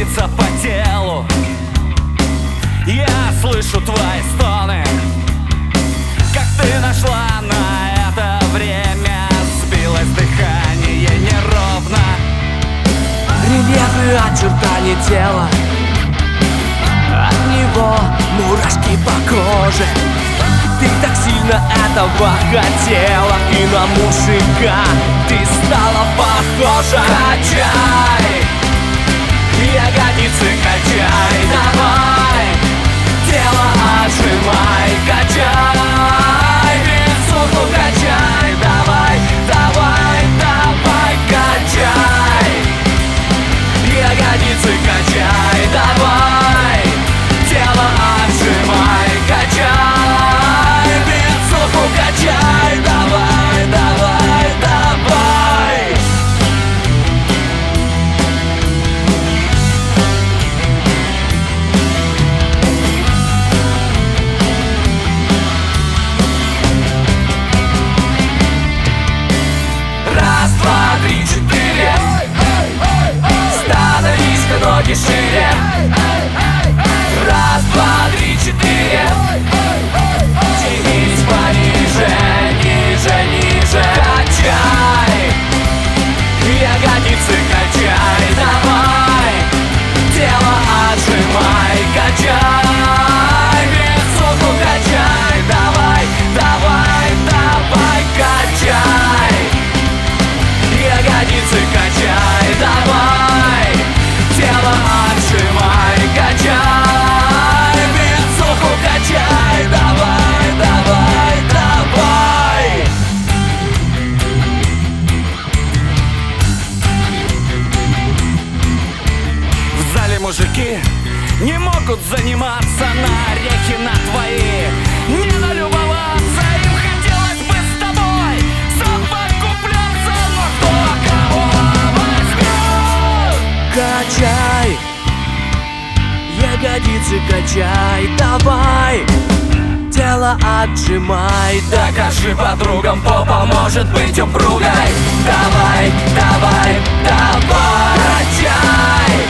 струится по телу. Я слышу твои стоны, как ты нашла на это время. Сбилось дыхание неровно. Рельефы очертаний тела, от него мурашки по коже. Ты так сильно этого хотела, и на мужика ты стала похожа. Качай, ягодицы качай, давай, тело отжимай, качай, висуху качай, давай, давай, давай, качай, ягодицы качай, давай, тело отжимай, качай, висуху качай, давай, давай, давай. Раз, два, три, четыре. Становись-ка ноги шире. Раз, два, три, четыре. Тянись пониже, ниже, ниже. Качай, ягодицы качай, давай, тело отжимай, качай, висуху качай, давай, давай, давай, качай, ягодицы качай, давай, тело отжимай, качай, висуху качай, давай, давай, давай. В зале мужики не могут заниматься, на орехи на твои не налюбоваться. Им хотелось бы с тобой совокупляться, но кто кого возьмет? Качай, ягодицы качай, давай, тело отжимай. Докажи подругам, попа может быть упругой. Давай, давай, давай, качай,